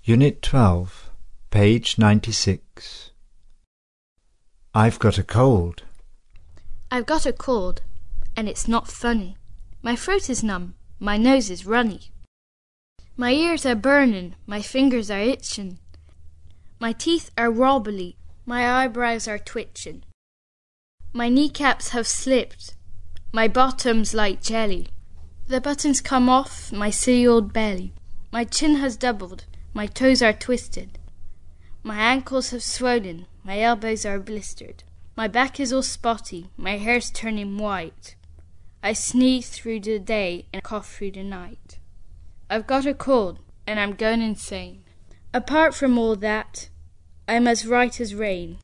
Unit 12, page 96. I've got a cold. I've got a cold, and it's not funny. My throat is numb, my nose is runny. My ears are burning, my fingers are itching. My teeth are wobbly, my eyebrows are twitching. My kneecaps have slipped, my bottom's like jelly. The buttons come off my silly old belly. My chin has doubled, my toes are twisted. My ankles have swollen, my elbows are blistered. My back is all spotty, my hair's turning white. I sneeze through the day and cough through the night. I've got a cold, and I'm going insane. Apart from all that, I'm as right as rain.